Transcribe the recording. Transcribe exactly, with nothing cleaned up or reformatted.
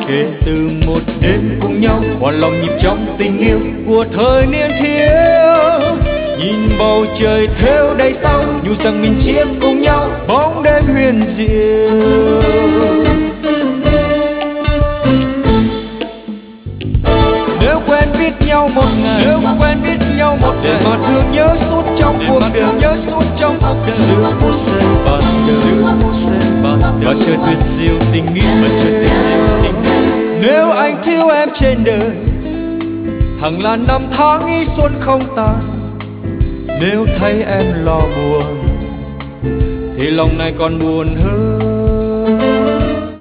kể từ một đêm cùng nhau hòa lòng nhịp trong tình yêu của thời niên thiếu. Nhìn bầu trời thêu đầy sao, dù rằng mình chia cùng nhau bóng đêm huyền diệu. Nếu quen biết nhau một ngày, nếu quen biết nhau một ngày, mà thương nhớ suốt trong cuộc đời, nhớ suốt trong cuộc đời. Giữa một giây ban đầu, giữa một giây ban đầu, và trời tuyệt diệu tình yêu, và trời tuyệt diệu tình yêu. Nếu anh thiếu em trên đời, hàng ngàn năm tháng ý xuân không tàn. Nếu thấy em lo buồn, thì lòng này còn buồn hơn.